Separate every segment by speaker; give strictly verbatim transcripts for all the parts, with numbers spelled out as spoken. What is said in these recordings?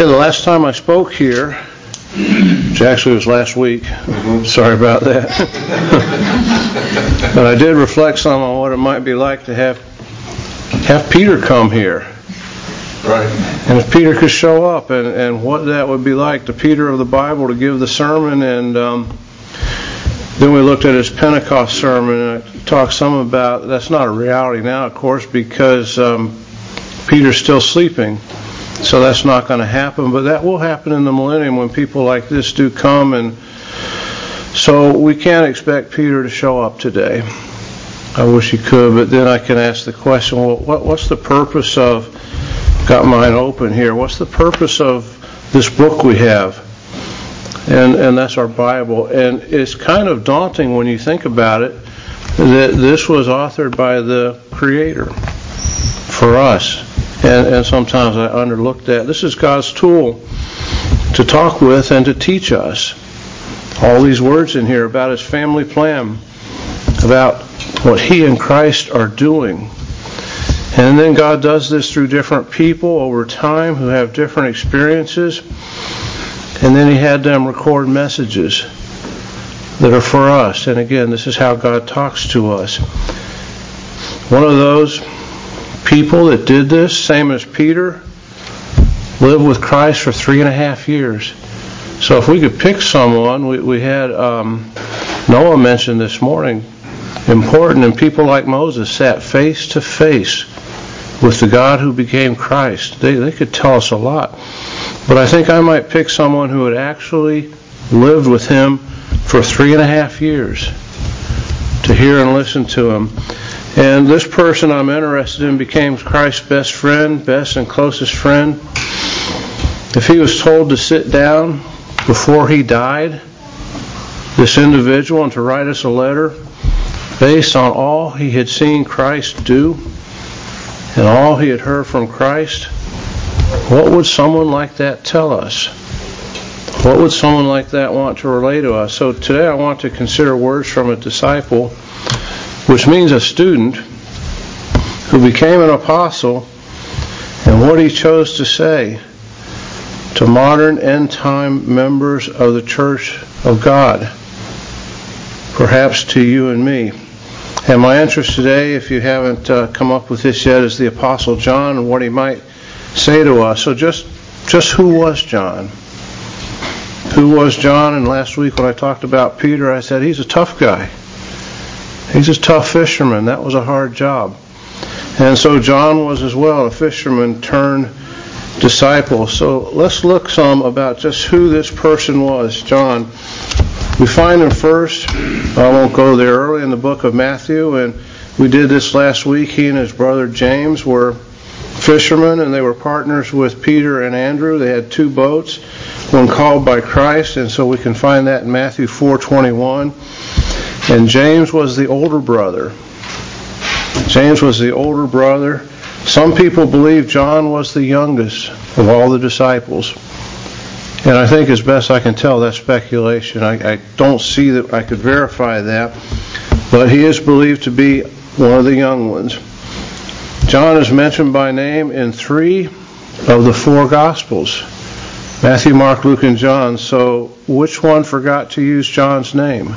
Speaker 1: Yeah, the last time I spoke here, which actually was last week, mm-hmm. Sorry about that, but I did reflect some on what it might be like to have have Peter come here.
Speaker 2: Right.
Speaker 1: And if Peter could show up, and, and what that would be like, the Peter of the Bible, to give the sermon. And um, then we looked at his Pentecost sermon, and I talked some about, that's not a reality now, of course, because um, Peter's still sleeping. So that's not going to happen, but that will happen in the millennium when people like this do come. And so we can't expect Peter to show up today. I wish he could, but then I can ask the question, well, what, what's the purpose of, got mine open here, what's the purpose of this book we have? And and that's our Bible. And it's kind of daunting when you think about it, that this was authored by the Creator for us. And, and sometimes I underlook that. This is God's tool to talk with and to teach us. All these words in here about His family plan, about what He and Christ are doing. And then God does this through different people over time who have different experiences. And then He had them record messages that are for us. And again, this is how God talks to us. One of those people that did this, same as Peter, lived with Christ for three and a half years. So if we could pick someone, we, we had um, Noah mentioned this morning, important, and people like Moses sat face to face with the God who became Christ. They, they could tell us a lot. But I think I might pick someone who had actually lived with Him for three and a half years to hear and listen to Him. And this person I'm interested in became Christ's best friend, best and closest friend. If he was told to sit down before he died, this individual, and to write us a letter based on all he had seen Christ do and all he had heard from Christ, what would someone like that tell us? What would someone like that want to relay to us? So today I want to consider words from a disciple, which means a student who became an apostle, and what he chose to say to modern end-time members of the Church of God, perhaps to you and me. And my interest today, if you haven't uh, come up with this yet, is the Apostle John and what he might say to us. So just, just who was John? Who was John? And last week when I talked about Peter, I said he's a tough guy. He's a tough fisherman. That was a hard job. And so John was as well, a fisherman turned disciple. So let's look some about just who this person was, John. We find him first, I won't go there, early in the book of Matthew, and we did this last week. He and his brother James were fishermen, and they were partners with Peter and Andrew. They had two boats, one called by Christ, and so we can find that in Matthew four twenty-one. And James was the older brother. James was the older brother. Some people believe John was the youngest of all the disciples. And I think as best I can tell, that's speculation. I, I don't see that I could verify that. But he is believed to be one of the young ones. John is mentioned by name in three of the four Gospels. Matthew, Mark, Luke, and John. So which one forgot to use John's name?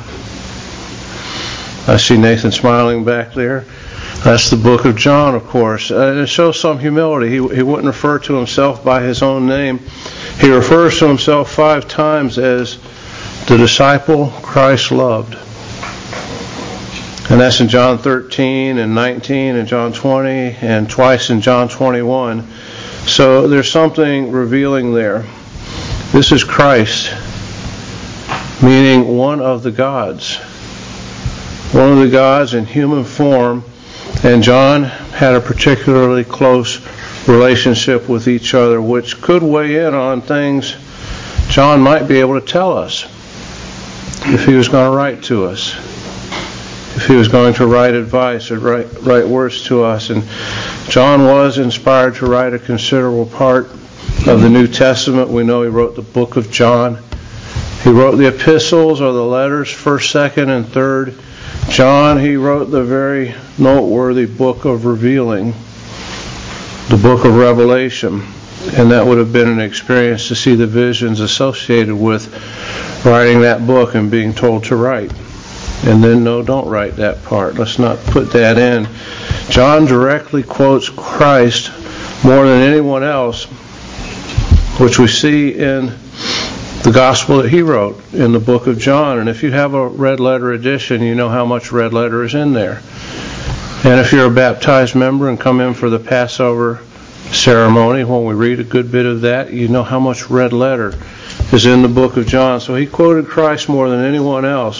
Speaker 1: I see Nathan smiling back there. That's the book of John, of course. And it shows some humility. He, he wouldn't refer to himself by his own name. He refers to himself five times as the disciple Christ loved. And that's in John thirteen and nineteen and John twenty and twice in John twenty-one. So there's something revealing there. This is Christ, meaning one of the gods. One of the gods in human form. And John had a particularly close relationship with each other, which could weigh in on things John might be able to tell us if he was going to write to us, if he was going to write advice or write, write words to us. And John was inspired to write a considerable part of the New Testament. We know he wrote the book of John. He wrote the epistles or the letters, first, second, and third John. He wrote the very noteworthy book of revealing, the book of Revelation. And that would have been an experience to see the visions associated with writing that book and being told to write. And then, no, don't write that part. Let's not put that in. John directly quotes Christ more than anyone else, which we see in the gospel that he wrote in the book of John. And if you have a red letter edition, you know how much red letter is in there. And if you're a baptized member and come in for the Passover ceremony, when we read a good bit of that, you know how much red letter is in the book of John. So he quoted Christ more than anyone else.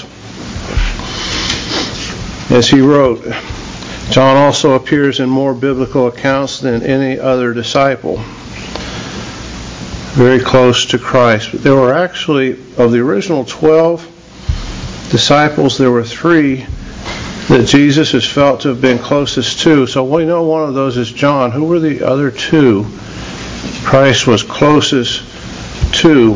Speaker 1: As he wrote, John also appears in more biblical accounts than any other disciple. Very close to Christ. But there were actually, of the original twelve disciples, there were three that Jesus is felt to have been closest to. So we know one of those is John. Who were the other two Christ was closest to?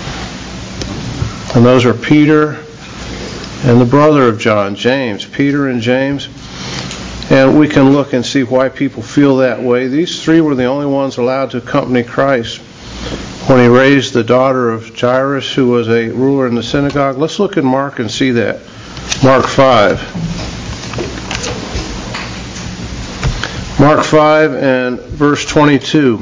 Speaker 1: And those are Peter and the brother of John, James. Peter and James. And we can look and see why people feel that way. These three were the only ones allowed to accompany Christ when he raised the daughter of Jairus, who was a ruler in the synagogue. Let's look at Mark and see that. Mark five. Mark five and verse twenty-two.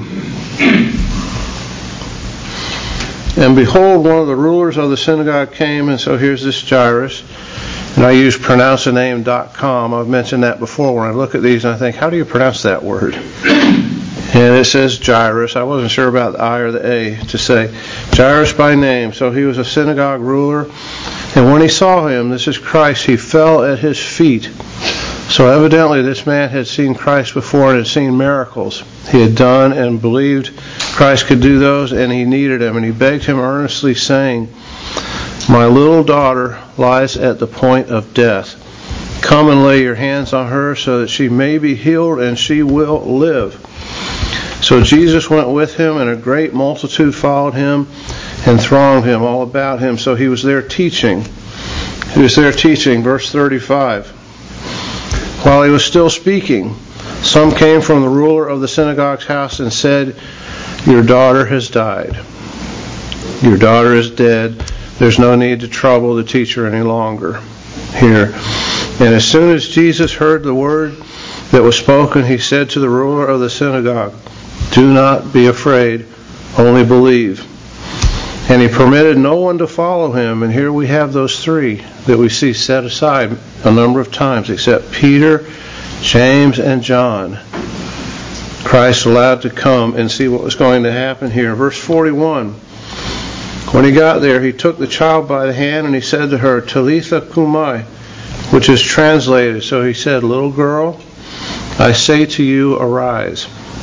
Speaker 1: And behold, one of the rulers of the synagogue came, and so here's this Jairus. And I use pronounce a name dot com. I've mentioned that before when I look at these and I think, how do you pronounce that word? And it says Jairus. I wasn't sure about the I or the A to say. Jairus by name. So he was a synagogue ruler. And when he saw him, this is Christ, he fell at his feet. So evidently this man had seen Christ before and had seen miracles he had done and believed Christ could do those, and he needed him. And he begged him earnestly, saying, my little daughter lies at the point of death. Come and lay your hands on her so that she may be healed and she will live. So Jesus went with him, and a great multitude followed him and thronged him all about him. So he was there teaching. He was there teaching. Verse thirty-five. While he was still speaking, some came from the ruler of the synagogue's house and said, your daughter has died. Your daughter is dead. There's no need to trouble the teacher any longer here. And as soon as Jesus heard the word that was spoken, he said to the ruler of the synagogue, do not be afraid, only believe. And he permitted no one to follow him. And here we have those three that we see set aside a number of times, except Peter, James, and John. Christ allowed to come and see what was going to happen here. Verse forty-one. When he got there, he took the child by the hand and he said to her, Talitha cumi, which is translated. So he said, little girl, I say to you, arise.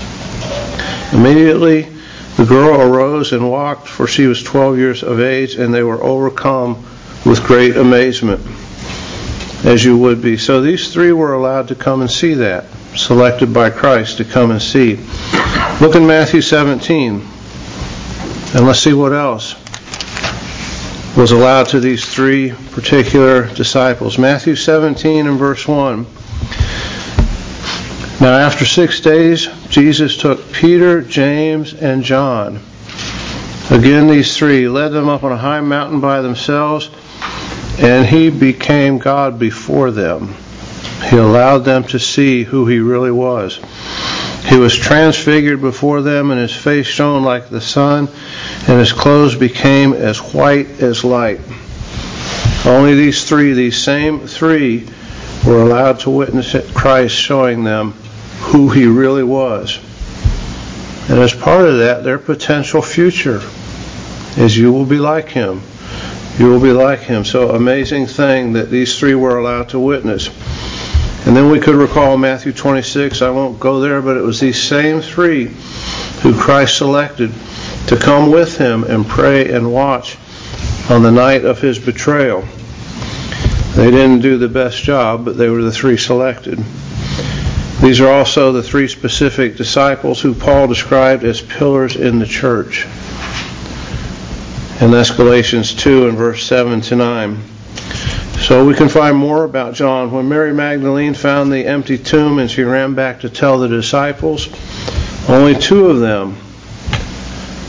Speaker 1: Immediately the girl arose and walked, for she was twelve years of age, and they were overcome with great amazement, as you would be. So these three were allowed to come and see that, selected by Christ to come and see. Look in Matthew seventeen, and let's see what else was allowed to these three particular disciples. Matthew seventeen and verse one. Now after six days, Jesus took Peter, James, and John. Again, these three led them up on a high mountain by themselves, and he became God before them. He allowed them to see who he really was. He was transfigured before them, and his face shone like the sun, and his clothes became as white as light. Only these three, these same three, were allowed to witness Christ showing them who he really was. And as part of that, their potential future is you will be like him. You will be like him. So amazing thing that these three were allowed to witness. And then we could recall Matthew twenty-six. I won't go there, but it was these same three who Christ selected to come with him and pray and watch on the night of his betrayal. They didn't do the best job, but they were the three selected. These are also the three specific disciples who Paul described as pillars in the church. And that's Galatians two and verse seven to nine. So we can find more about John. When Mary Magdalene found the empty tomb and she ran back to tell the disciples, only two of them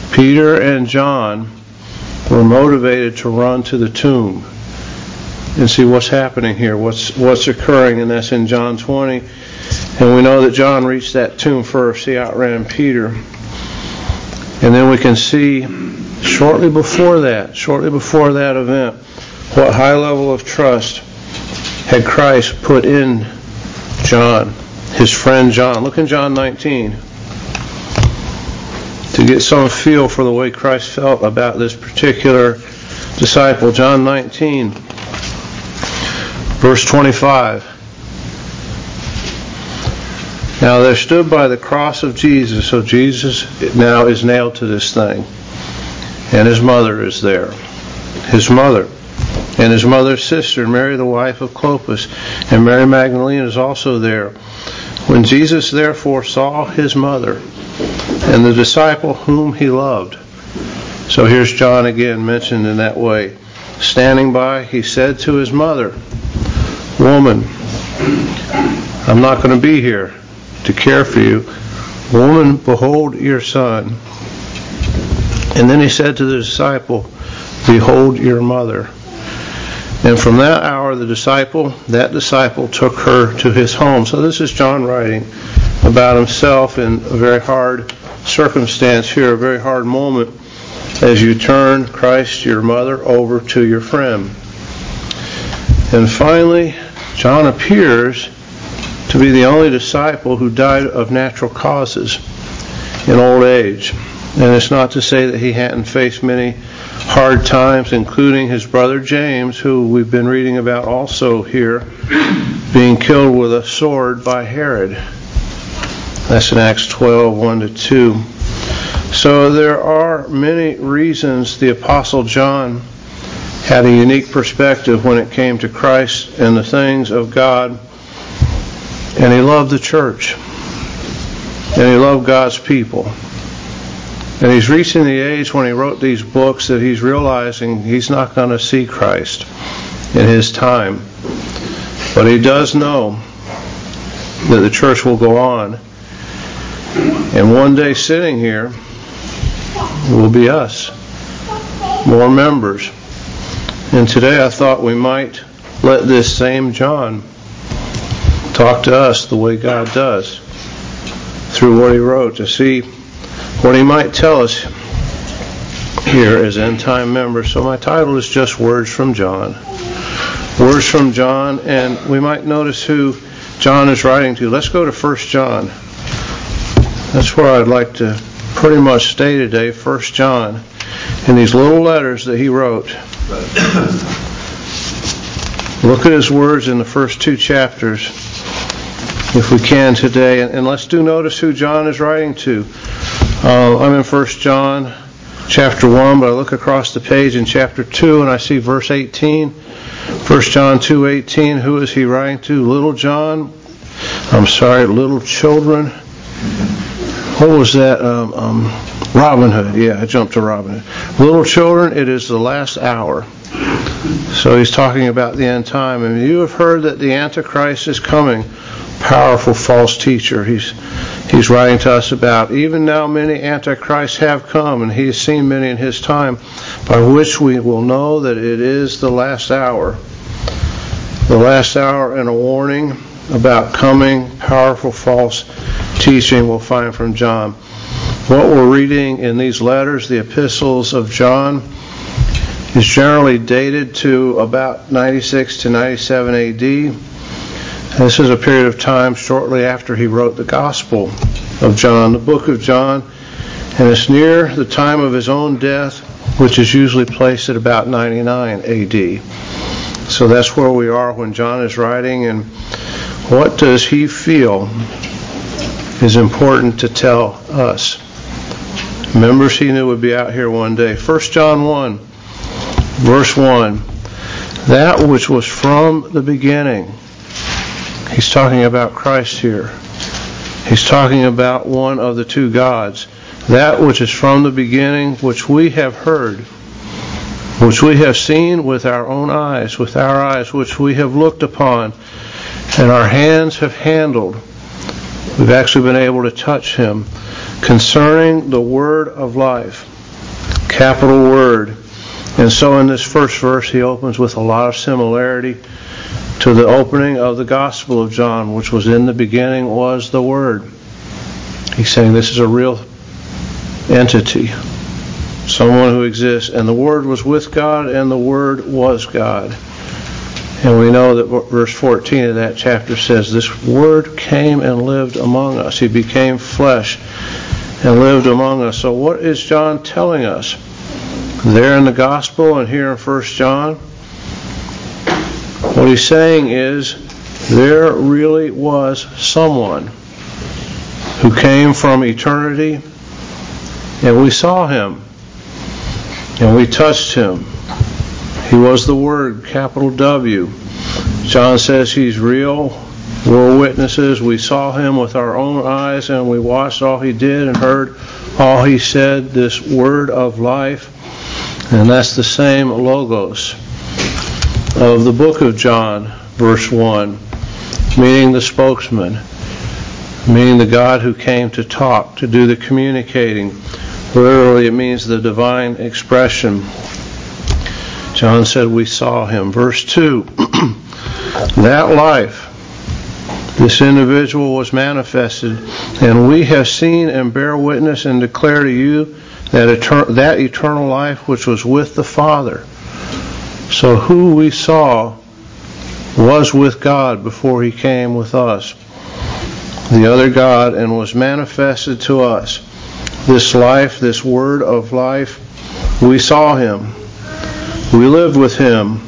Speaker 1: Peter and John were motivated to run to the tomb and see what's happening here, what's what's occurring, and that's in John twenty. And we know that John reached that tomb first. He outran Peter. And then we can see shortly before that, shortly before that event, what high level of trust had Christ put in John, his friend John. Look in John nineteen to get some feel for the way Christ felt about this particular disciple. John nineteen, verse twenty-five. Now there stood by the cross of Jesus, so Jesus now is nailed to this thing, and his mother is there. His mother. And his mother's sister, Mary the wife of Clopas, and Mary Magdalene is also there. When Jesus therefore saw his mother and the disciple whom he loved. So here's John again mentioned in that way. Standing by, he said to his mother, Woman, I'm not going to be here to care for you. Woman, behold your son. And then he said to the disciple, Behold your mother. And from that hour, the disciple, that disciple took her to his home. So this is John writing about himself in a very hard circumstance here, a very hard moment, as you turn Christ, your mother, over to your friend. And finally, John appears to be the only disciple who died of natural causes in old age. And it's not to say that he hadn't faced many hard times, including his brother James, who we've been reading about also here, being killed with a sword by Herod. That's in Acts twelve, one to two. So there are many reasons the Apostle John had a unique perspective when it came to Christ and the things of God. And he loved the church. And he loved God's people. And he's reaching the age when he wrote these books that he's realizing he's not going to see Christ in his time. But he does know that the church will go on. And one day sitting here will be us, more members. And today I thought we might let this same John talk to us the way God does through what he wrote, to see what he might tell us here as end time members. So my title is just Words from John. Words from John, and we might notice who John is writing to. Let's go to First John. That's where I'd like to pretty much stay today, First John, in these little letters that he wrote. Look at his words in the first two chapters, if we can today. And, and let's do notice who John is writing to. Uh, I'm in First John chapter one, but I look across the page in chapter two and I see verse eighteen. First John two eighteen. Who is he writing to? Little John. I'm sorry, little children. What was that? Um, um, Robin Hood. Yeah, I jumped to Robin Hood. Little children, it is the last hour. So he's talking about the end time. And you have heard that the Antichrist is coming. Powerful false teacher. He's he's writing to us about. Even now many Antichrists have come, and he has seen many in his time, by which we will know that it is the last hour. The last hour, and a warning about coming powerful false teaching we'll find from John. What we're reading in these letters, the epistles of John, is generally dated to about ninety-six to ninety-seven A D. This is a period of time shortly after he wrote the Gospel of John, the book of John, and it's near the time of his own death, which is usually placed at about ninety-nine A D. So that's where we are when John is writing, and what does he feel is important to tell us? Members he knew would be out here one day. First John one, verse one. That which was from the beginning. He's talking about Christ here. He's talking about one of the two gods. That which is from the beginning, which we have heard, which we have seen with our own eyes, with our eyes, which we have looked upon, and our hands have handled. We've actually been able to touch him, concerning the word of life. capital word. And so in this first verse, he opens with a lot of similarity to the opening of the Gospel of John, which was in the beginning was the Word. He's saying this is a real entity, someone who exists, and the Word was with God, and the Word was God. And we know that verse fourteen of that chapter says, this Word came and lived among us. He became flesh and lived among us. So what is John telling us? There in the Gospel and here in First John, what he's saying is there really was someone who came from eternity, and we saw him, and we touched him. He was the Word, capital W. John says he's real. We're witnesses. We saw him with our own eyes, and we watched all he did and heard all he said, this Word of life. And that's the same Logos of the book of John, verse one, meaning the spokesman, meaning the God who came to talk, to do the communicating. Literally, it means the divine expression. John said we saw him. Verse two, that life, this individual was manifested, and we have seen and bear witness and declare to you that, etern- that eternal life which was with the Father. So who we saw was with God before he came with us, the other God, and was manifested to us. This life, this Word of life, we saw him. We lived with him.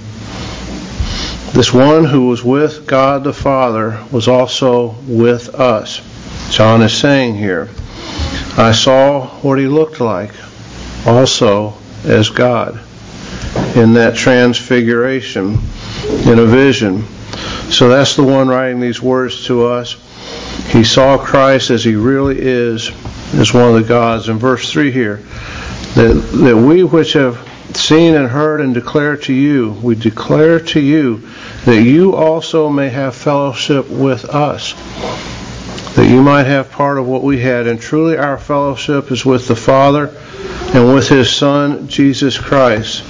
Speaker 1: This one who was with God the Father was also with us. John is saying here, I saw what he looked like also as God in that transfiguration, in a vision. So that's the one writing these words to us. He saw Christ as he really is, as one of the gods. In verse three here, that, that we which have seen and heard and declare to you, we declare to you that you also may have fellowship with us, that you might have part of what we had. And truly our fellowship is with the Father and with his Son, Jesus Christ.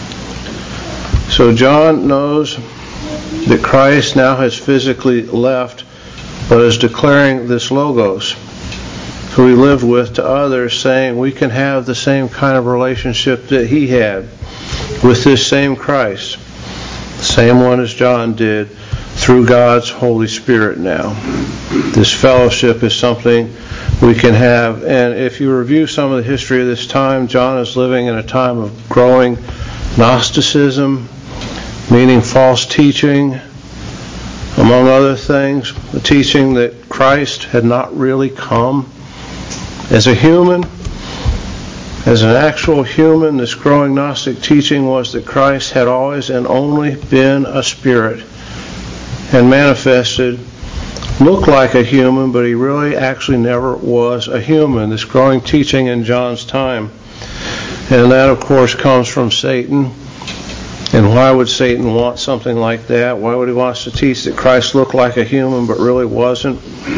Speaker 1: So John knows that Christ now has physically left, but is declaring this Logos, who he lived with, to others, saying we can have the same kind of relationship that he had with this same Christ, the same one as John did, through God's Holy Spirit now. This fellowship is something we can have. And if you review some of the history of this time, John is living in a time of growing Gnosticism, meaning false teaching, among other things, the teaching that Christ had not really come as a human. As an actual human, this growing Gnostic teaching was that Christ had always and only been a spirit and manifested, looked like a human, but he really actually never was a human. This growing teaching in John's time. And that, of course, comes from Satan. And why would Satan want something like that? Why would he want us to teach that Christ looked like a human but really wasn't?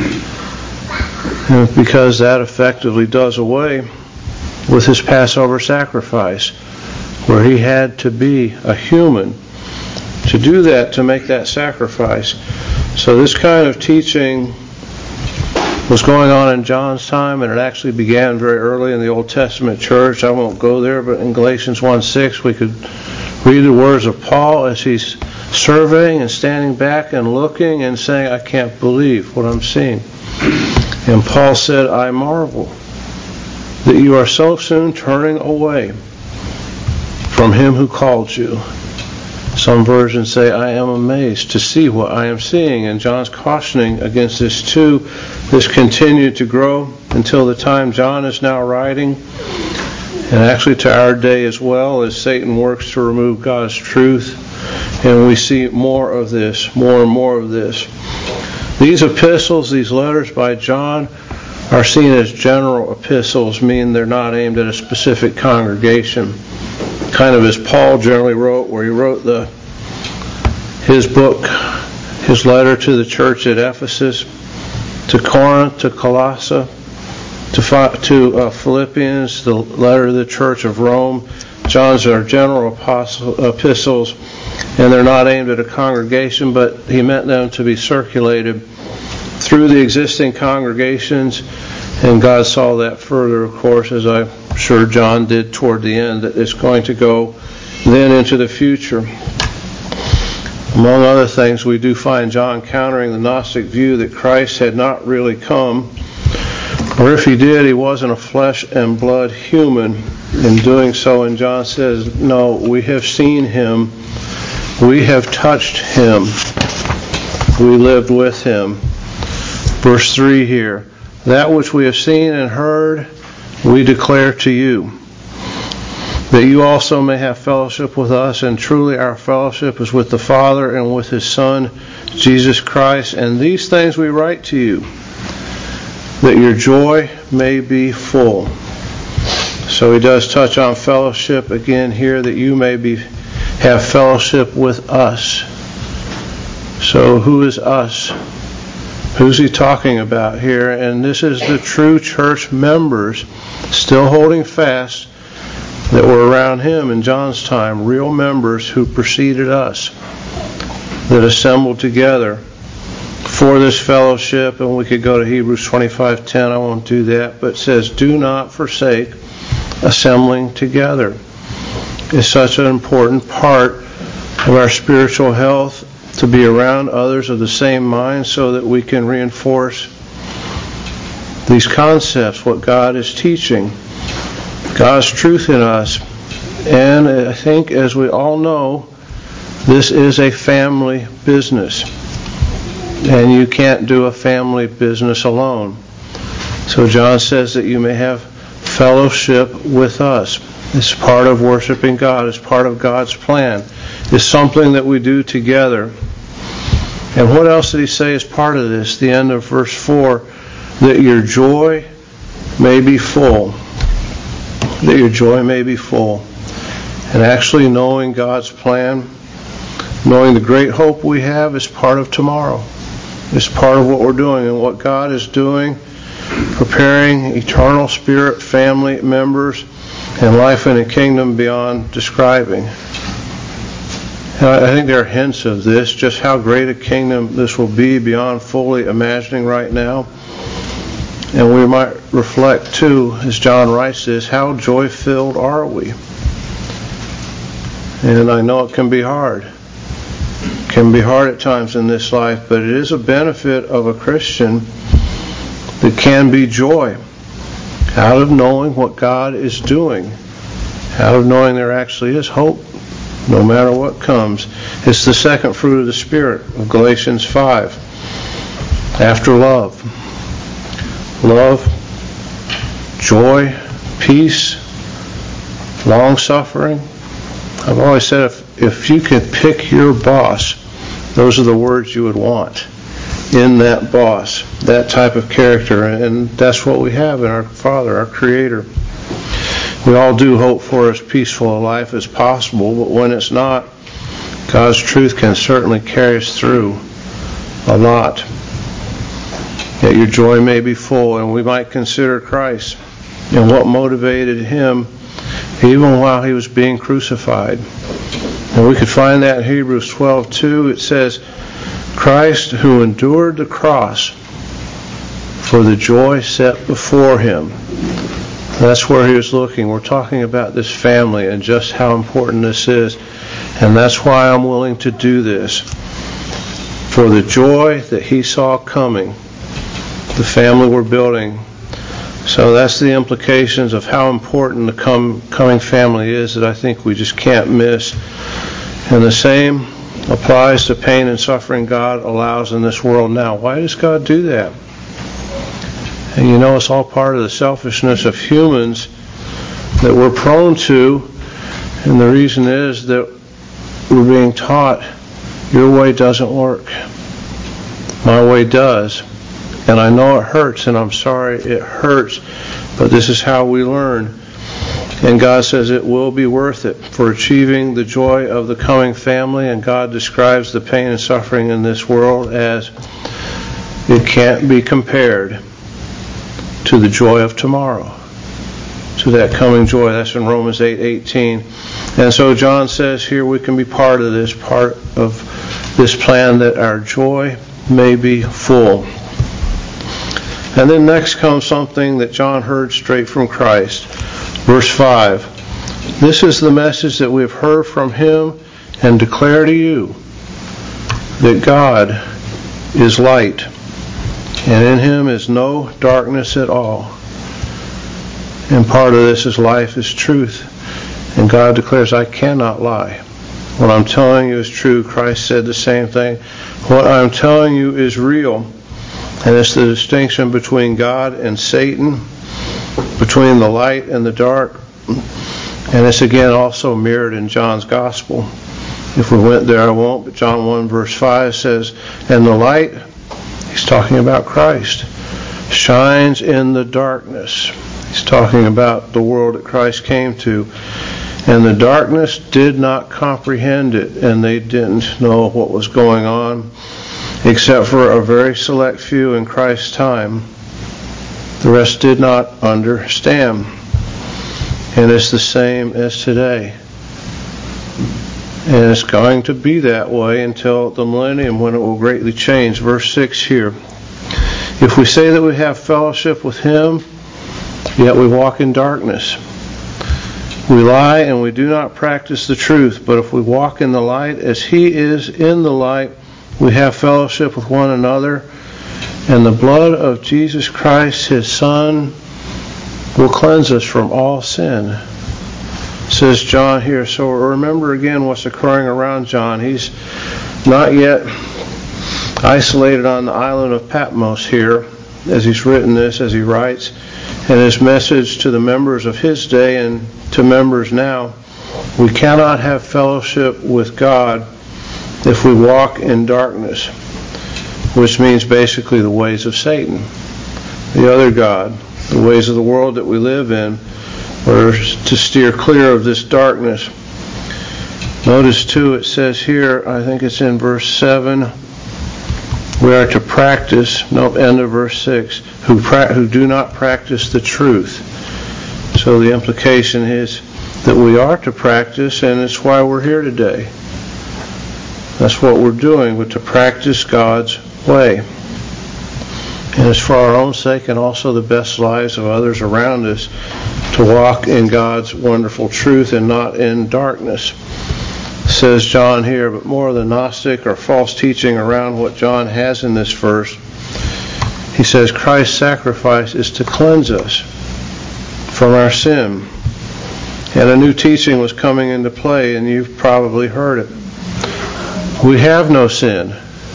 Speaker 1: And because that effectively does away with his Passover sacrifice, where he had to be a human to do that, to make that sacrifice. So this kind of teaching was going on in John's time, and it actually began very early in the Old Testament church. I won't go there, but in Galatians one six we could read the words of Paul as he's surveying and standing back and looking and saying, I can't believe what I'm seeing. And Paul said, I marvel that you are so soon turning away from him who called you. Some versions say, I am amazed to see what I am seeing. And John's cautioning against this too. This continued to grow until the time John is now writing, and actually to our day as well, as Satan works to remove God's truth. And we see more of this, more and more of this. These epistles, these letters by John, are seen as general epistles, meaning they're not aimed at a specific congregation. Kind of as Paul generally wrote, where he wrote the his book, his letter to the church at Ephesus, to Corinth, to Colossae, to, to uh, Philippians, the letter to the Church of Rome. John's are general apostle, epistles, and they're not aimed at a congregation, but he meant them to be circulated through the existing congregations, and God saw that further, of course, as I'm sure John did toward the end, that it's going to go then into the future. Among other things, we do find John countering the Gnostic view that Christ had not really come, or if he did, he wasn't a flesh and blood human in doing so. And John says, no, we have seen him, we have touched him, we lived with him. Verse three here, that which we have seen and heard, we declare to you, that you also may have fellowship with us, and truly our fellowship is with the Father and with his Son, Jesus Christ. And these things we write to you, that your joy may be full. So he does touch on fellowship again here, that you may be have fellowship with us. So who is us? Who's he talking about here? And this is the true church members still holding fast that were around him in John's time, real members who preceded us, that assembled together for this fellowship. And we could go to Hebrews twenty-five ten. I won't do that, but it says, do not forsake assembling together. It's such an important part of our spiritual health to be around others of the same mind, so that we can reinforce these concepts, what God is teaching, God's truth in us. And I think, as we all know, this is a family business, and you can't do a family business alone. So John says that you may have fellowship with us. It's part of worshiping God. It's part of God's plan. It's something that we do together. And what else did he say is part of this? The end of verse four, that your joy may be full. That your joy may be full. And actually knowing God's plan, knowing the great hope we have, is part of tomorrow. It's part of what we're doing, and what God is doing, preparing eternal spirit family members and life in a kingdom beyond describing. And I think there are hints of this, just how great a kingdom this will be beyond fully imagining right now. And we might reflect too, as John writes this, how joy-filled are we? And I know it can be hard. It can be hard at times in this life, but it is a benefit of a Christian that can be joy out of knowing what God is doing, out of knowing there actually is hope no matter what comes. It's the second fruit of the Spirit of Galatians five. After love. Love, joy, peace, long-suffering. I've always said if, if you could pick your boss, those are the words you would want in that boss, that type of character. And that's what we have in our Father, our Creator. We all do hope for as peaceful a life as possible, but when it's not, God's truth can certainly carry us through a lot. That your joy may be full. And we might consider Christ and what motivated him even while he was being crucified. And we could find that in Hebrews twelve two. It says, Christ, who endured the cross for the joy set before him. That's where he was looking. We're talking about this family and just how important this is. And that's why I'm willing to do this. For the joy that he saw coming, the family we're building. So that's the implications of how important the com- coming family is, that I think we just can't miss. And the same applies to pain and suffering God allows in this world now. Why does God do that? And you know, it's all part of the selfishness of humans that we're prone to. And the reason is that we're being taught, your way doesn't work. My way does. And I know it hurts, and I'm sorry it hurts, but this is how we learn. And God says it will be worth it for achieving the joy of the coming family. And God describes the pain and suffering in this world as it can't be compared to the joy of tomorrow, to that coming joy. That's in Romans eight eighteen. And so John says here we can be part of this, part of this plan that our joy may be full. And then next comes something that John heard straight from Christ. Verse five. This is the message that we have heard from him and declare to you, that God is light, and in him is no darkness at all. And part of this is life is truth. And God declares, I cannot lie. What I'm telling you is true. Christ said the same thing. What I'm telling you is real. And it's the distinction between God and Satan, between the light and the dark. And it's again also mirrored in John's Gospel. If we went there, I won't. But John one verse five says, and the light, he's talking about Christ, shines in the darkness. He's talking about the world that Christ came to. And the darkness did not comprehend it, and they didn't know what was going on, except for a very select few in Christ's time. The rest did not understand. And it's the same as today. And it's going to be that way until the millennium, when it will greatly change. Verse six here. If we say that we have fellowship with him, yet we walk in darkness, we lie and we do not practice the truth. But if we walk in the light as he is in the light, we have fellowship with one another, and the blood of Jesus Christ, his Son, will cleanse us from all sin. Says John here. So remember again what's occurring around John. He's not yet isolated on the island of Patmos here, as he's written this, as he writes. And his message to the members of his day and to members now, we cannot have fellowship with God if we walk in darkness, which means basically the ways of Satan, the other god, the ways of the world that we live in, or to steer clear of this darkness. Notice too, it says here, I think it's in verse seven, we are to practice, no, end of verse six, who, pra- who do not practice the truth. So the implication is that we are to practice, and it's why we're here today. That's what we're doing, but to practice God's way. And it's for our own sake and also the best lives of others around us to walk in God's wonderful truth and not in darkness. Says John here, but more of the Gnostic or false teaching around what John has in this verse. He says Christ's sacrifice is to cleanse us from our sin. And a new teaching was coming into play, and you've probably heard it. We have no sin.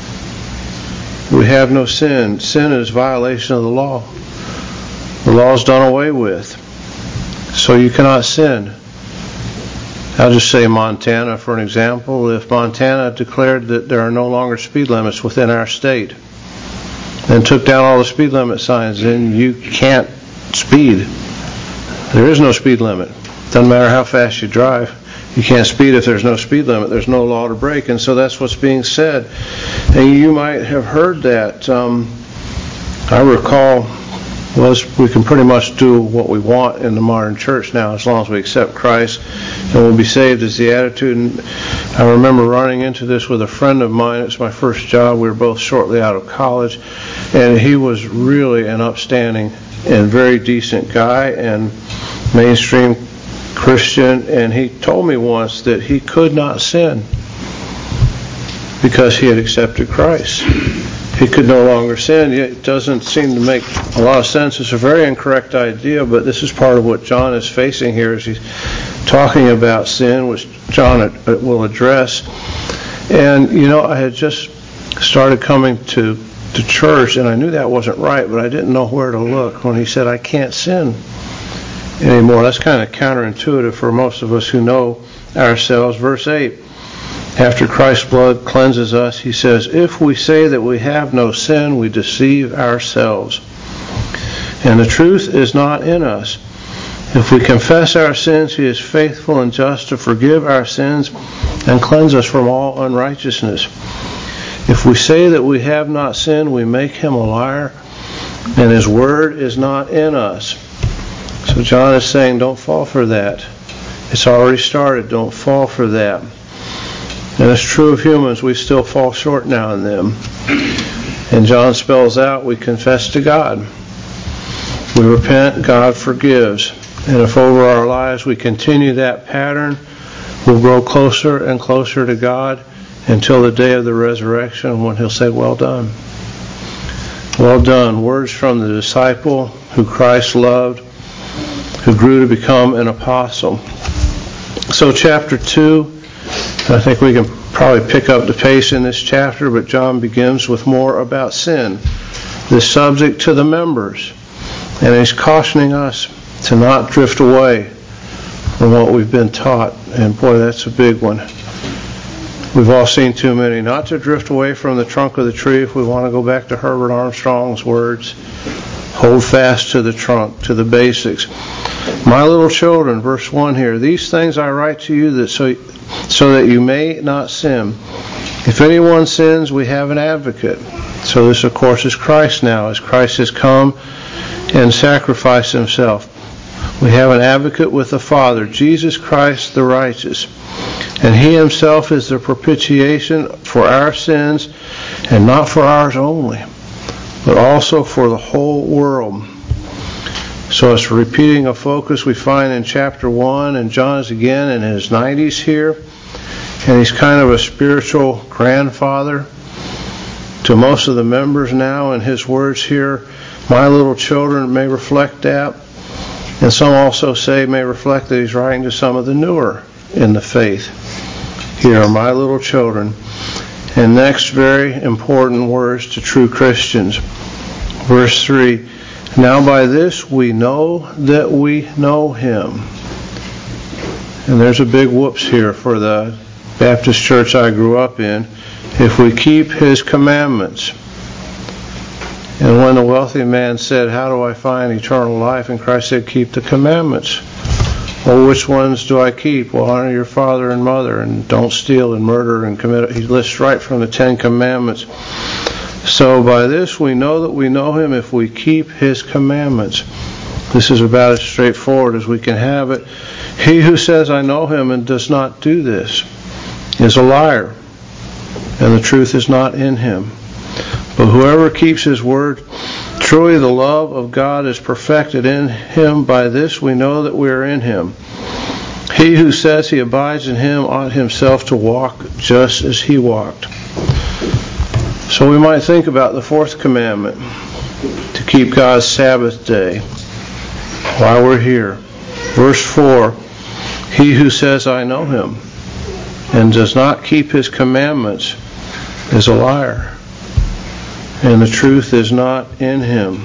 Speaker 1: We have no sin. Sin is violation of the law. The law is done away with. So you cannot sin. I'll just say Montana for an example. If Montana declared that there are no longer speed limits within our state and took down all the speed limit signs, then you can't speed. There is no speed limit. Doesn't matter how fast you drive. You can't speed if there's no speed limit. There's no law to break. And so that's what's being said. And you might have heard that. Um, I recall was we can pretty much do what we want in the modern church now as long as we accept Christ and we'll be saved is the attitude. And I remember running into this with a friend of mine. It was my first job. We were both shortly out of college. And he was really an upstanding and very decent guy and mainstream Christian, and he told me once that he could not sin because he had accepted Christ. He could no longer sin. It doesn't seem to make a lot of sense. It's a very incorrect idea, but this is part of what John is facing here as he's talking about sin, which John will address. And, you know, I had just started coming to, to church, and I knew that wasn't right, but I didn't know where to look when he said, I can't sin anymore. That's kind of counterintuitive for most of us who know ourselves. Verse eight, after Christ's blood cleanses us, he says, if we say that we have no sin, we deceive ourselves, and the truth is not in us. If we confess our sins, he is faithful and just to forgive our sins and cleanse us from all unrighteousness. If we say that we have not sinned, we make him a liar, and His Word is not in us. So John is saying, don't fall for that. It's already started. Don't fall for that. And it's true of humans. We still fall short now and then. And John spells out, we confess to God. We repent, God forgives. And if over our lives we continue that pattern, we'll grow closer and closer to God until the day of the resurrection when He'll say, well done. Well done. Words from the disciple who Christ loved, who grew to become an apostle. So chapter two, I think we can probably pick up the pace in this chapter, but John begins with more about sin, the subject to the members. And he's cautioning us to not drift away from what we've been taught. And boy, that's a big one. We've all seen too many. Not to drift away from the trunk of the tree, if we want to go back to Herbert Armstrong's words. Hold fast to the trunk, to the basics. My little children, verse one here, these things I write to you that so, so that you may not sin. If anyone sins, we have an advocate. So this, of course, is Christ now, as Christ has come and sacrificed Himself. We have an advocate with the Father, Jesus Christ the righteous. And He Himself is the propitiation for our sins, and not for ours only, but also for the whole world. So it's repeating a focus we find in chapter one, and John is again in his nineties here, and he's kind of a spiritual grandfather to most of the members now, and his words here, my little children, may reflect that, and some also say may reflect that he's writing to some of the newer in the faith. Here are my little children. And next, very important words to true Christians. Verse three, now by this we know that we know Him. And there's a big whoops here for the Baptist church I grew up in. If we keep His commandments. And when the wealthy man said, how do I find eternal life? And Christ said, keep the commandments. Well, which ones do I keep? Well, honor your father and mother, and don't steal and murder and commit. He lists right from the Ten Commandments. So by this we know that we know Him if we keep His commandments. This is about as straightforward as we can have it. He who says, I know Him and does not do this is a liar, and the truth is not in him. But whoever keeps His word, truly the love of God is perfected in him. By this we know that we are in Him. He who says he abides in Him ought himself to walk just as He walked. So we might think about the fourth commandment, to keep God's Sabbath day while we're here. Verse four, he who says, I know Him, and does not keep His commandments is a liar, and the truth is not in him.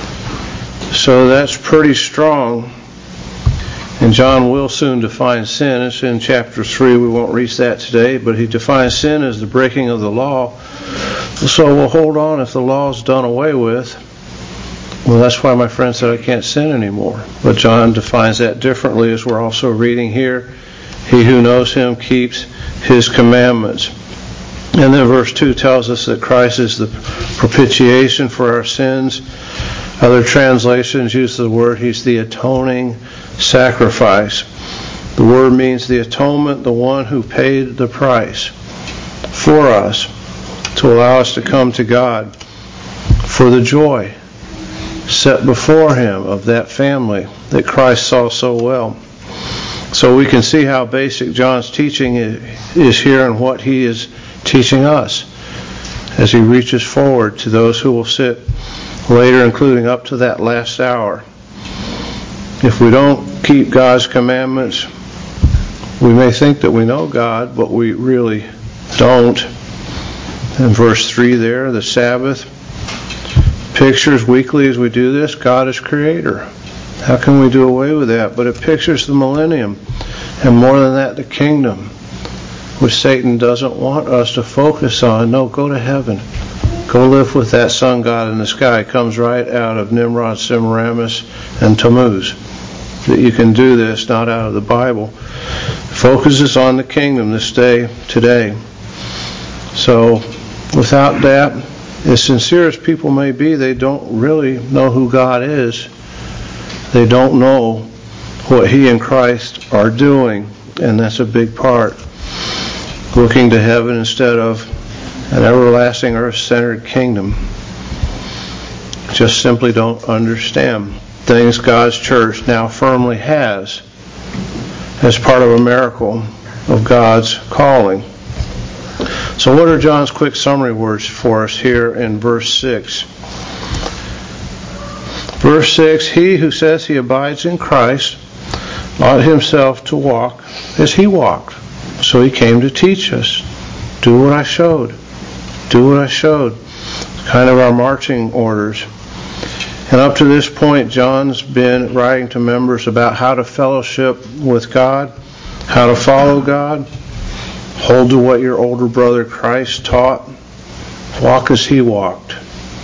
Speaker 1: So that's pretty strong. And John will soon define sin. It's in chapter three. We won't reach that today, but he defines sin as the breaking of the law. So we'll hold on if the law is done away with. Well, that's why my friend said I can't sin anymore. But John defines that differently, as we're also reading here. He who knows Him keeps His commandments. And then verse two tells us that Christ is the propitiation for our sins. Other translations use the word, He's the atoning sacrifice. The word means the atonement, the one who paid the price for us to allow us to come to God for the joy set before Him of that family that Christ saw so well. So we can see how basic John's teaching is here and what he is teaching us as he reaches forward to those who will sit later, including up to that last hour. If we don't keep God's commandments, we may think that we know God, but we really don't. In verse three there, the Sabbath pictures weekly as we do this, God is creator. How can we do away with that? But it pictures the millennium, and more than that, the kingdom, which Satan doesn't want us to focus on. No, go to heaven. Go live with that sun god in the sky. It comes right out of Nimrod, Semiramis, and Tammuz. That you can do this, not out of the Bible. Focuses on the kingdom this day, today. So, without that, as sincere as people may be, they don't really know who God is. They don't know what He and Christ are doing, and that's a big part. Looking to heaven instead of an everlasting earth-centered kingdom. Just simply don't understand things God's church now firmly has as part of a miracle of God's calling. So what are John's quick summary words for us here in verse six? Verse six, he who says he abides in Christ ought himself to walk as He walked. So He came to teach us. Do what I showed. Do what I showed. It's kind of our marching orders. And up to this point, John's been writing to members about how to fellowship with God, how to follow God, hold to what your older brother Christ taught, walk as He walked.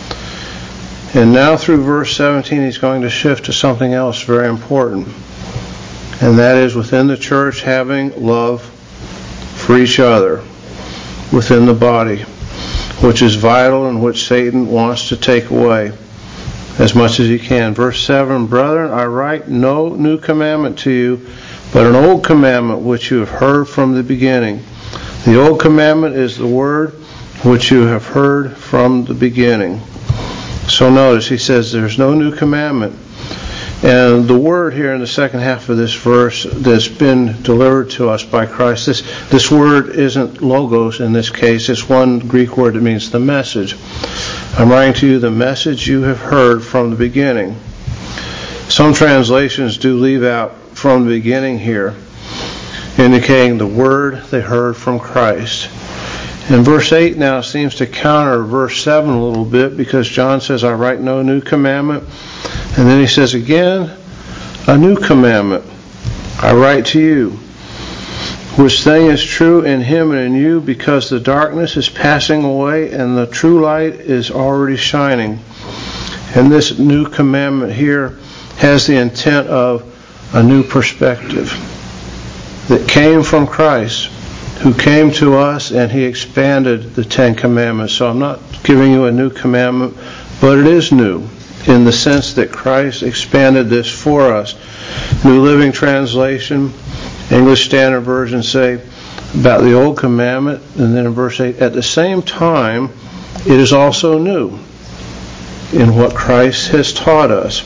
Speaker 1: And now through verse seventeen, he's going to shift to something else very important. And that is within the church having love for each other within the body, which is vital and which Satan wants to take away as much as he can. Verse seven, brethren, I write no new commandment to you, but an old commandment which you have heard from the beginning. The old commandment is the word which you have heard from the beginning. So notice, he says there's no new commandment. And the word here in the second half of this verse that's been delivered to us by Christ, this, this word isn't logos in this case. It's one Greek word that means the message. I'm writing to you the message you have heard from the beginning. Some translations do leave out from the beginning here, indicating the word they heard from Christ. And verse eight now seems to counter verse seven a little bit, because John says, I write no new commandment. And then he says again, a new commandment I write to you, which thing is true in Him and in you, because the darkness is passing away and the true light is already shining. And this new commandment here has the intent of a new perspective that came from Christ, who came to us and He expanded the Ten Commandments. So I'm not giving you a new commandment, but it is new in the sense that Christ expanded this for us. New Living Translation, English Standard Version say about the old commandment, and then in verse eight, at the same time it is also new in what Christ has taught us.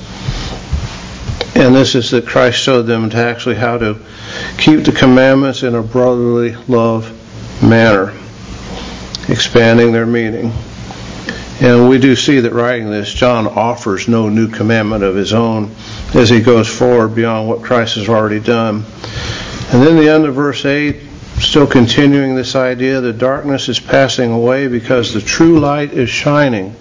Speaker 1: And this is that Christ showed them to actually how to keep the commandments in a brotherly love manner, expanding their meaning. And we do see that writing this, John offers no new commandment of his own as he goes forward beyond what Christ has already done. And then the end of verse eight, still continuing this idea, the darkness is passing away because the true light is shining.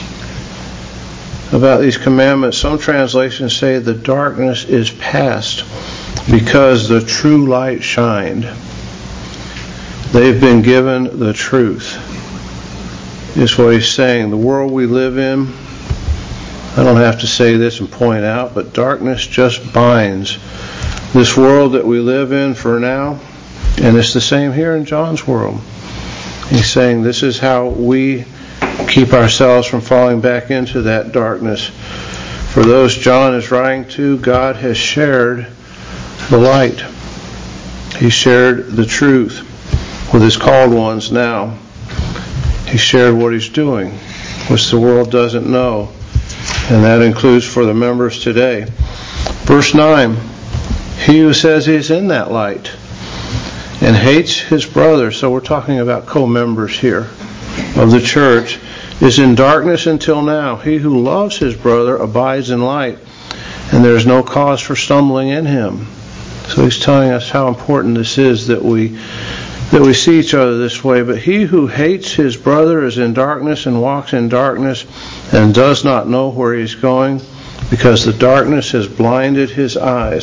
Speaker 1: About these commandments, some translations say the darkness is past because the true light shined. They've been given the truth, is what he's saying. The world we live in, I don't have to say this and point out, but darkness just binds this world that we live in for now, and it's the same here in John's world. He's saying this is how we keep ourselves from falling back into that darkness. For those John is writing to, God has shared the light. He shared the truth with His called ones now. He shared what He's doing, which the world doesn't know. And that includes for the members today. Verse nine, he who says he is in that light and hates his brother, so we're talking about co-members here of the church, is in darkness until now. He who loves his brother abides in light, and there is no cause for stumbling in him. So he's telling us how important this is that we that we see each other this way. But he who hates his brother is in darkness and walks in darkness and does not know where he is going, because the darkness has blinded his eyes.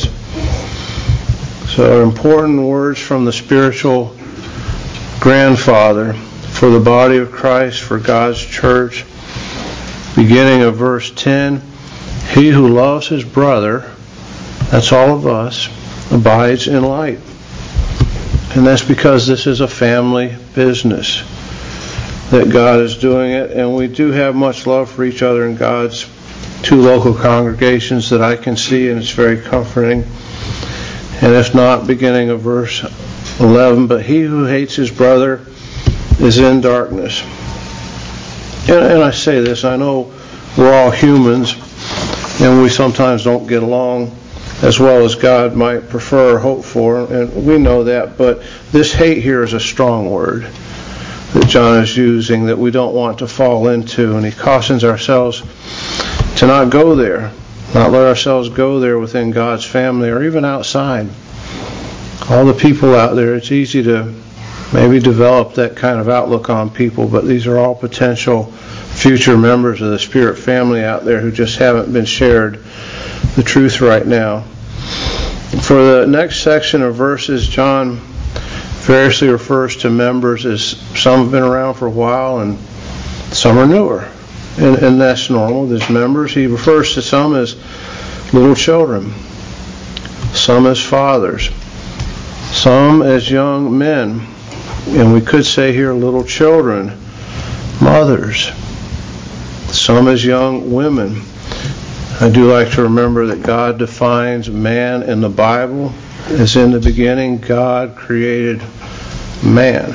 Speaker 1: So important words from the spiritual grandfather for the body of Christ, for God's church. Beginning of verse ten, he who loves his brother, that's all of us, abides in light. And that's because this is a family business. that God is doing it, and we do have much love for each other in God's two local congregations that I can see, and it's very comforting. And if not, beginning of verse eleven, but he who hates his brother is in darkness. And, and I say this, I know we're all humans, and we sometimes don't get along as well as God might prefer or hope for, and we know that, but this hate here is a strong word that John is using that we don't want to fall into, and he cautions ourselves to not go there, not let ourselves go there within God's family or even outside. All the people out there, it's easy to maybe develop that kind of outlook on people, but these are all potential future members of the Spirit family out there who just haven't been shared the truth right now. For the next section of verses, John variously refers to members as some have been around for a while and some are newer. And, and that's normal. There's members. He refers to some as little children, some as fathers, some as young men, and we could say here little children, mothers, some as young women. I do like to remember that God defines man in the Bible as in the beginning God created man.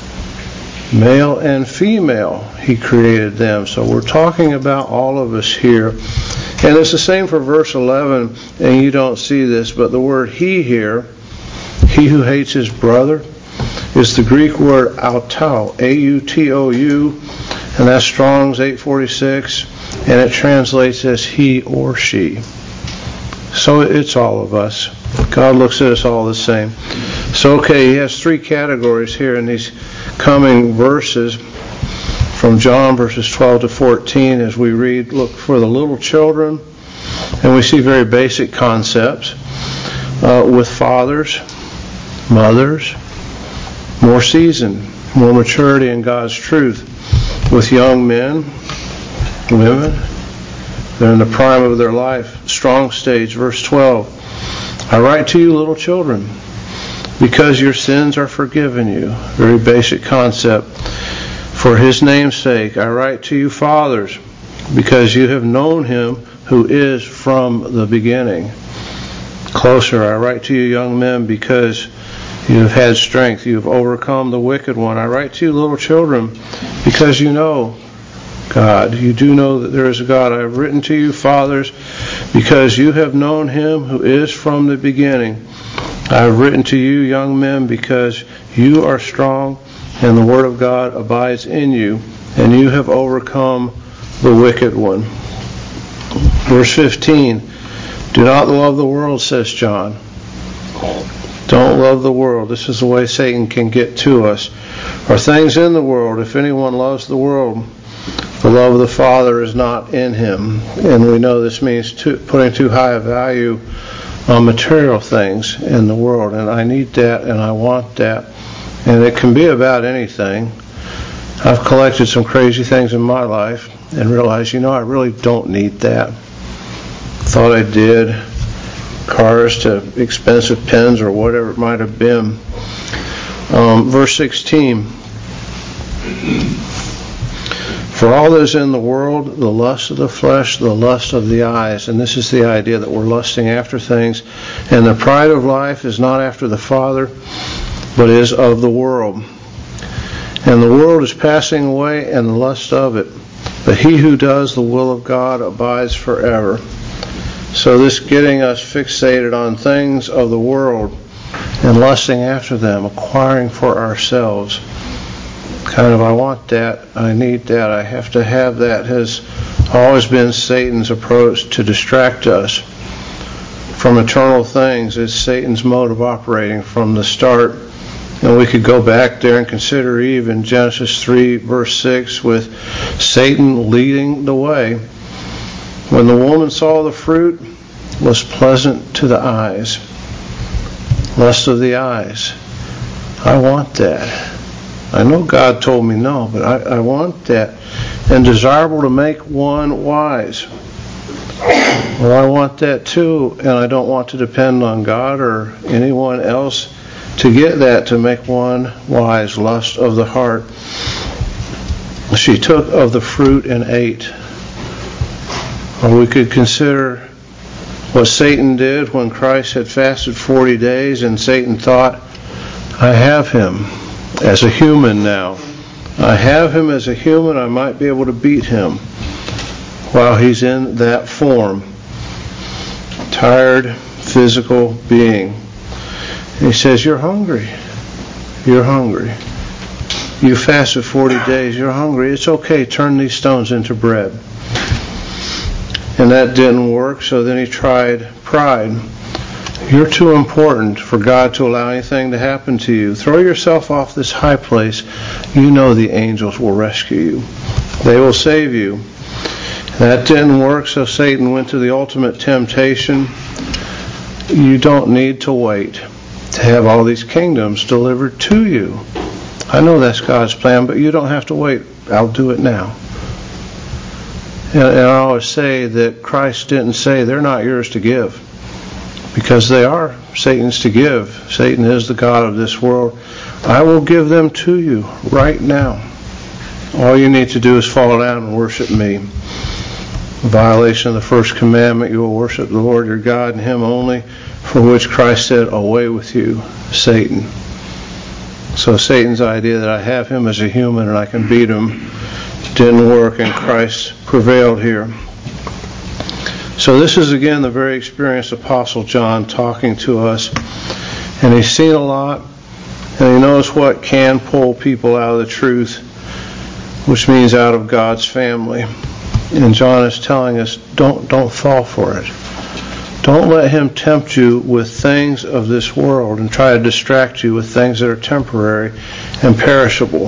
Speaker 1: Male and female, he created them. So we're talking about all of us here. And it's the same for verse eleven, and you don't see this, but the word he here, he who hates his brother, is the Greek word autou, A U T O U, and that's Strong's eight forty-six, and it translates as he or she. So it's all of us. God looks at us all the same. So, okay, he has three categories here in these coming verses from John verses twelve to fourteen as we read. Look for the little children, and we see very basic concepts uh, with fathers, mothers, more seasoned, more maturity in God's truth, with young men, women, they're in the prime of their life. Strong stage, verse twelve. I write to you, little children, because your sins are forgiven you. Very basic concept. For his name's sake, I write to you, fathers, because you have known him who is from the beginning. Closer, I write to you, young men, because you have had strength. You have overcome the wicked one. I write to you, little children, because you know God. You do know that there is a God. I have written to you, fathers, because you have known him who is from the beginning. I have written to you, young men, because you are strong, and the word of God abides in you, and you have overcome the wicked one. Verse fifteen, do not love the world, says John. Don't love the world. This is the way Satan can get to us. Or things in the world. If anyone loves the world, the love of the Father is not in him. And we know this means too, putting too high a value on material things in the world. And I need that and I want that. And it can be about anything. I've collected some crazy things in my life and realized, you know, I really don't need that. Thought I did. Cars to expensive pens or whatever it might have been. Um, verse sixteen. For all that is in the world, the lust of the flesh, the lust of the eyes. And this is the idea that we're lusting after things. And the pride of life is not after the Father, but is of the world. And the world is passing away and the lust of it. But he who does the will of God abides forever. So this getting us fixated on things of the world and lusting after them, acquiring for ourselves, kind of, I want that, I need that, I have to have that, has always been Satan's approach to distract us from eternal things. It's Satan's mode of operating from the start. And we could go back there and consider Eve in Genesis three, verse six, with Satan leading the way. When the woman saw the fruit, was pleasant to the eyes. Lust of the eyes. I want that. I know God told me no, but I, I want that. And desirable to make one wise. Well, I want that too, and I don't want to depend on God or anyone else to get that, to make one wise. Lust of the heart. she took of the fruit and ate. Or we could consider what Satan did when Christ had fasted forty days, and Satan thought, I have him as a human now. I have him as a human, I might be able to beat him while he's in that form. Tired, physical being. And he says, you're hungry. You're hungry. You fasted forty days, you're hungry. It's okay, turn these stones into bread. And that didn't work, so then he tried pride. You're too important for God to allow anything to happen to you. Throw yourself off this high place. You know the angels will rescue you. They will save you. That didn't work, so Satan went to the ultimate temptation. You don't need to wait to have all these kingdoms delivered to you. I know that's God's plan, but you don't have to wait. I'll do it now. And I always say that Christ didn't say they're not yours to give, because they are Satan's to give. Satan is the god of this world. I will give them to you right now. All you need to do is fall down and worship me. In violation of the first commandment, you will worship the Lord your God and him only, for which Christ said, away with you, Satan. So Satan's idea that I have him as a human and I can beat him didn't work, and Christ prevailed here. So this is again the very experienced Apostle John talking to us, and he's seen a lot, and he knows what can pull people out of the truth, which means out of God's family. And John is telling us, don't don't fall for it. Don't let him tempt you with things of this world and try to distract you with things that are temporary and perishable.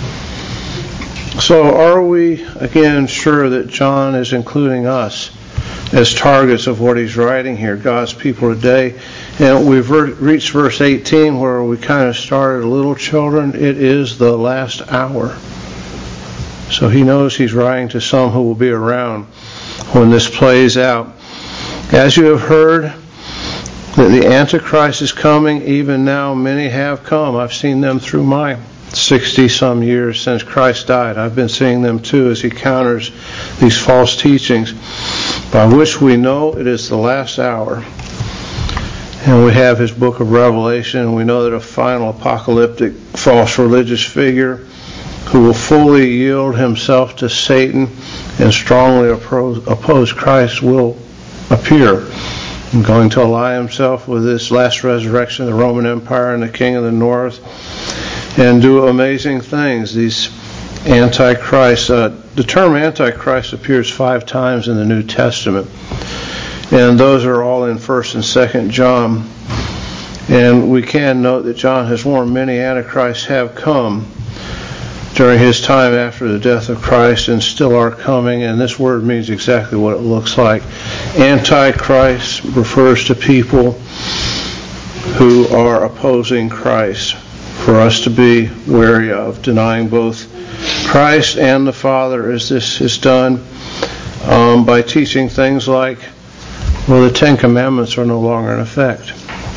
Speaker 1: So are we, again, sure that John is including us as targets of what he's writing here, God's people today? And we've reached verse eighteen where we kind of started, little children, it is the last hour. So he knows he's writing to some who will be around when this plays out. As you have heard that the Antichrist is coming, even now many have come. I've seen them through my sixty-some years since Christ died. I've been seeing them too as he counters these false teachings, by which we know it is the last hour. And we have his book of Revelation, and we know that a final apocalyptic false religious figure who will fully yield himself to Satan and strongly oppose Christ will appear, and going to ally himself with this last resurrection of the Roman Empire and the King of the North, and do amazing things. These Antichrist, uh, the term Antichrist appears five times in the New Testament, and those are all in First and Second John. And we can note that John has warned many Antichrists have come during his time after the death of Christ and still are coming, and this word means exactly what it looks like. Antichrist refers to people who are opposing Christ, for us to be wary of, denying both Christ and the Father, as this is done um, by teaching things like, well, the Ten Commandments are no longer in effect.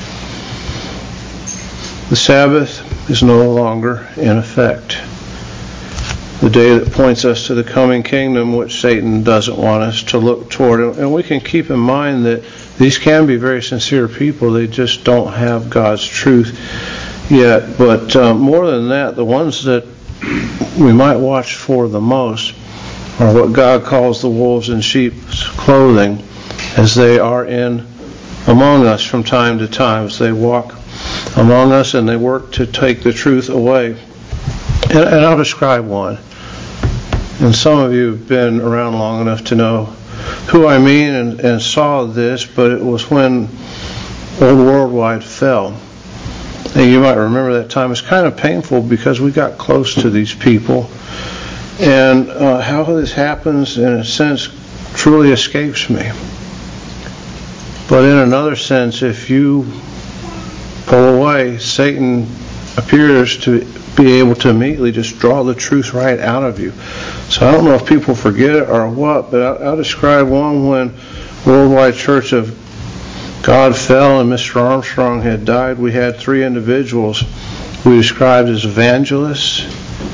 Speaker 1: The Sabbath is no longer in effect. The day that points us to the coming kingdom, which Satan doesn't want us to look toward. And we can keep in mind that these can be very sincere people. They just don't have God's truth yet. But uh, more than that, the ones that we might watch for the most are what God calls the wolves in sheep's clothing, as they are in among us from time to time, as they walk among us and they work to take the truth away. And, and I'll describe one. And some of you have been around long enough to know who I mean and, and saw this, but it was when Old Worldwide fell. And you might remember that time. It's kind of painful because we got close to these people. And uh, how this happens, in a sense, truly escapes me. But in another sense, if you pull away, Satan appears to be able to immediately just draw the truth right out of you. So I don't know if people forget it or what, but I'll, I'll describe one when Worldwide Church of God fell and Mister Armstrong had died. We had three individuals we described as evangelists,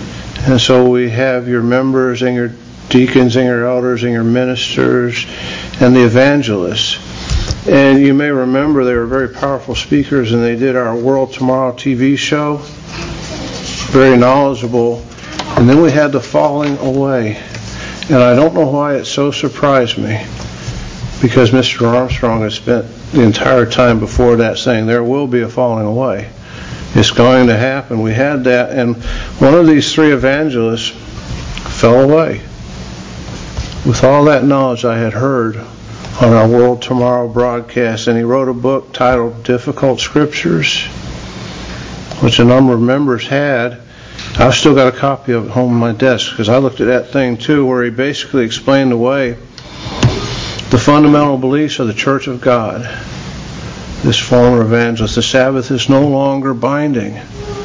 Speaker 1: And so we have your members and your deacons and your elders and your ministers and the evangelists. And you may remember they were very powerful speakers, and they did our World Tomorrow T V show. Very knowledgeable. And then we had the falling away. And I don't know why it so surprised me, because Mister Armstrong has spent the entire time before that saying there will be a falling away. It's going to happen. We had that, and one of these three evangelists fell away. With all that knowledge I had heard on our World Tomorrow broadcast, and he wrote a book titled Difficult Scriptures, which a number of members had. I've still got a copy of it home on my desk, because I looked at that thing too, where he basically explained away the fundamental beliefs of the Church of God. This former evangelist, the Sabbath is no longer binding.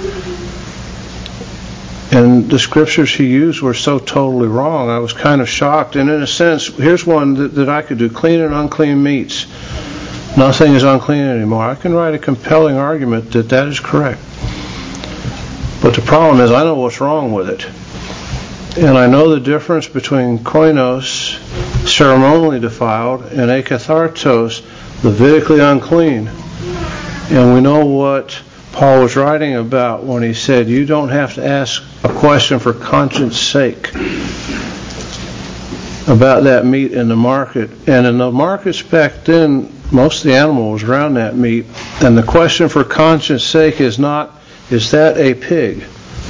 Speaker 1: And the scriptures he used were so totally wrong. I was kind of shocked. And in a sense, here's one that, that I could do. Clean and unclean meats. Nothing is unclean anymore. I can write a compelling argument that that is correct. But the problem is I know what's wrong with it. And I know the difference between koinos, ceremonially defiled, and ekathartos, Levitically unclean. And we know what Paul was writing about when he said, you don't have to ask a question for conscience sake about that meat in the market. And in the markets back then, most of the animal was around that meat. And the question for conscience sake is not, is that a pig?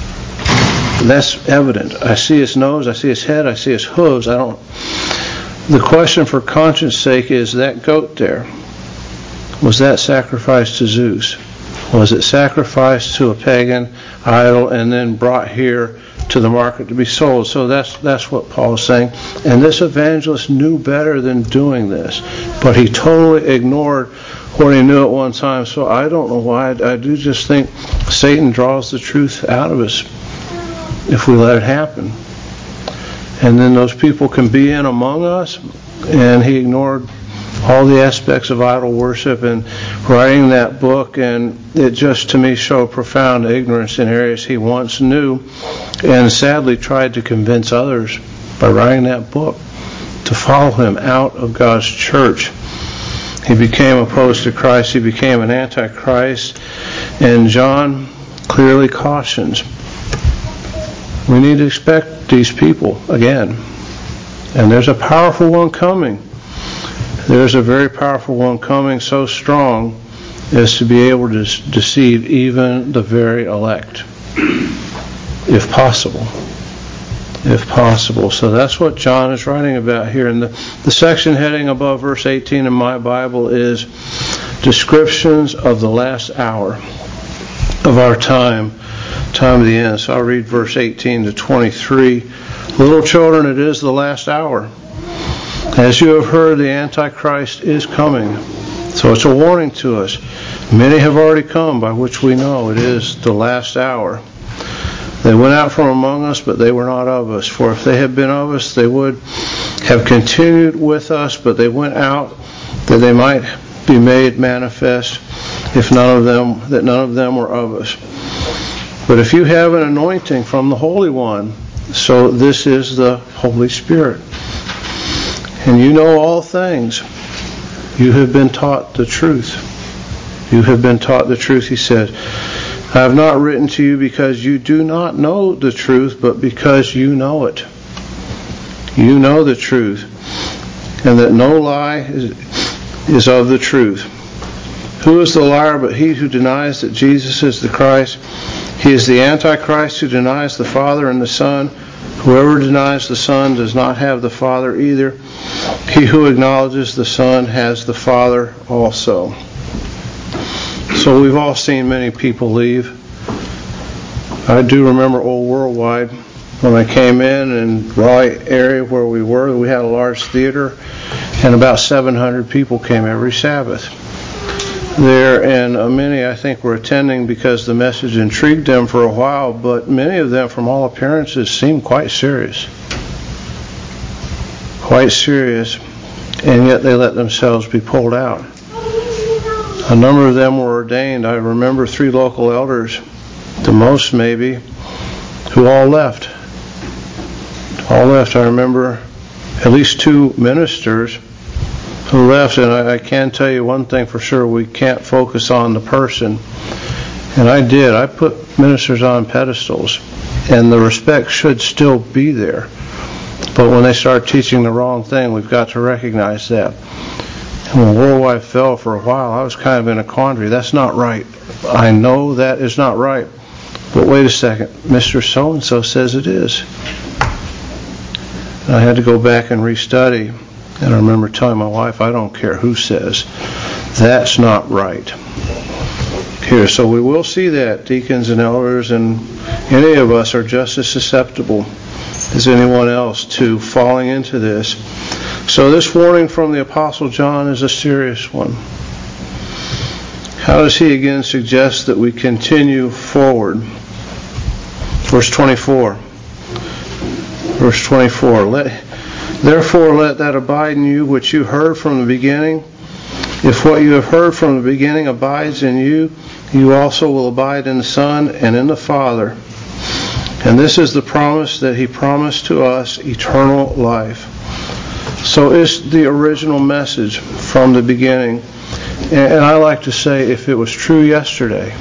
Speaker 1: That's evident. I see its nose, I see its head, I see its hooves. I don't. The question for conscience sake is that goat there. Was that sacrificed to Zeus? Was it sacrificed to a pagan idol and then brought here to the market to be sold? So that's that's what Paul's saying. And this evangelist knew better than doing this, but he totally ignored what he knew at one time. So I don't know why. I, I do just think Satan draws the truth out of us if we let it happen. And then those people can be in among us, and he ignored all the aspects of idol worship and writing that book, and it just to me showed profound ignorance in areas he once knew, and sadly tried to convince others by writing that book to follow him out of God's church. He became opposed to Christ. He became an antichrist, and John clearly cautions we need to expect these people again. And there's a powerful one coming. There's a very powerful one coming, so strong as to be able to deceive even the very elect, if possible. If possible. So that's what John is writing about here. And the, the section heading above verse eighteen in my Bible is descriptions of the last hour of our time, time of the end. So I'll read verse eighteen to twenty-three. Little children, it is the last hour. As you have heard, the Antichrist is coming. So it's a warning to us. Many have already come, by which we know it is the last hour. They went out from among us, but they were not of us. For if they had been of us, they would have continued with us, but they went out that they might be made manifest, if none of them, that none of them were of us. But if you have an anointing from the Holy One, so this is the Holy Spirit, and you know all things, you have been taught the truth. You have been taught the truth, he said. I have not written to you because you do not know the truth, but because you know it. You know the truth, and that no lie is, is of the truth. Who is the liar but he who denies that Jesus is the Christ? He is the Antichrist who denies the Father and the Son. Whoever denies the Son does not have the Father either. He who acknowledges the Son has the Father also. So we've all seen many people leave. I do remember Old Worldwide when I came in, in Raleigh area where we were. We had a large theater, and about seven hundred people came every Sabbath there, and uh, many I think were attending because the message intrigued them for a while, but many of them from all appearances seemed quite serious. Quite serious, and yet they let themselves be pulled out. A number of them were ordained. I remember three local elders, the most maybe, who all left all left. I remember at least two ministers who left, and I, I can tell you one thing for sure: we can't focus on the person. And I did. I put ministers on pedestals, and the respect should still be there. But when they start teaching the wrong thing, we've got to recognize that. And when Worldwide fell for a while, I was kind of in a quandary. That's not right. I know that is not right. But wait a second. Mister So-and-so says it is. And I had to go back and restudy. And I remember telling my wife, I don't care who says. That's not right. Here, so we will see that deacons and elders and any of us are just as susceptible as anyone else to falling into this. So this warning from the Apostle John is a serious one. How does he again suggest that we continue forward? Verse twenty-four. Verse twenty-four. Let, Therefore let that abide in you which you heard from the beginning. If what you have heard from the beginning abides in you, you also will abide in the Son and in the Father. And this is the promise that he promised to us, eternal life. So it's the original message from the beginning. And I like to say, if it was true yesterday,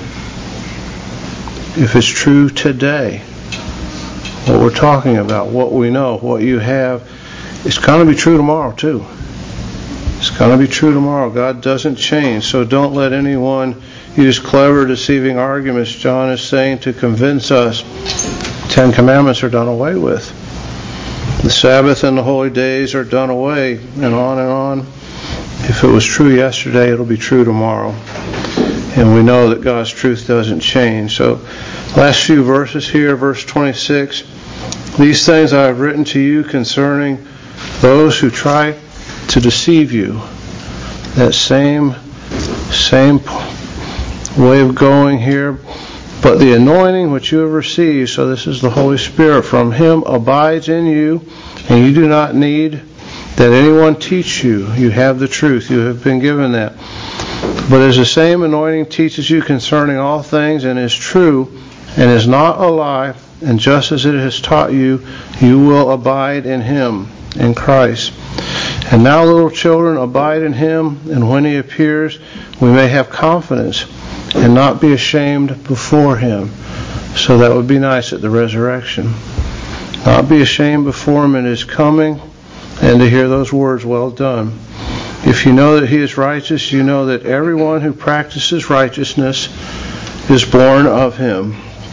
Speaker 1: if it's true today, what we're talking about, what we know, what you have, it's going to be true tomorrow too. It's going to be true tomorrow. God doesn't change. So don't let anyone use clever, deceiving arguments, John is saying, to convince us Ten Commandments are done away with. The Sabbath and the holy days are done away, and on and on. If it was true yesterday, it'll be true tomorrow. And we know that God's truth doesn't change. So, last few verses here, verse twenty-six. These things I have written to you concerning those who try to deceive you. That same, same way of going here. But the anointing which you have received, so this is the Holy Spirit, from him abides in you, and you do not need that anyone teach you. You have the truth. You have been given that. But as the same anointing teaches you concerning all things, and is true, and is not a lie, and just as it has taught you, you will abide in him, in Christ. And now, little children, abide in him, and when he appears, we may have confidence and not be ashamed before him. So that would be nice at the resurrection. Not be ashamed before him in his coming, and to hear those words, well done. If you know that he is righteous, you know that everyone who practices righteousness is born of him.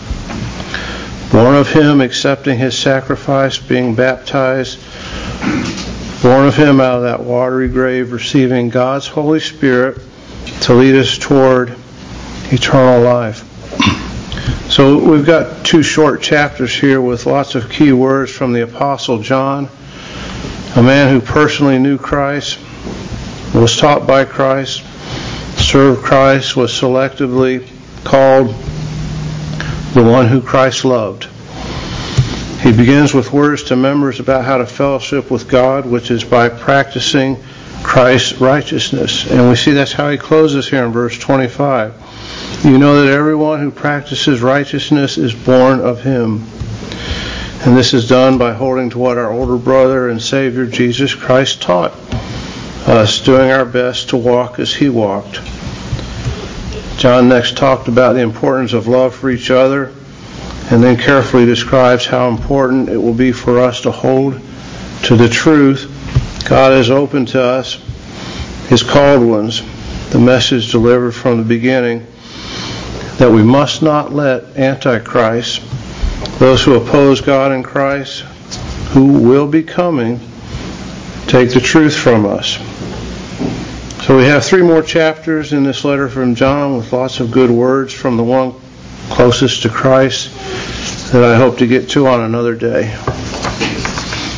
Speaker 1: Born of him, accepting his sacrifice, being baptized. Born of him out of that watery grave, receiving God's Holy Spirit to lead us toward eternal life. So we've got two short chapters here with lots of key words from the Apostle John, a man who personally knew Christ, was taught by Christ, served Christ, was selectively called the one who Christ loved. He begins with words to members about how to fellowship with God, which is by practicing Christ's righteousness. And we see that's how he closes here in verse twenty-five. You know that everyone who practices righteousness is born of him. And this is done by holding to what our older brother and Savior Jesus Christ taught us, doing our best to walk as he walked. John next talked about the importance of love for each other, and then carefully describes how important it will be for us to hold to the truth God has opened to us, his called ones, the message delivered from the beginning, that we must not let Antichrist, those who oppose God and Christ, who will be coming, take the truth from us. So we have three more chapters in this letter from John with lots of good words from the one closest to Christ that I hope to get to on another day.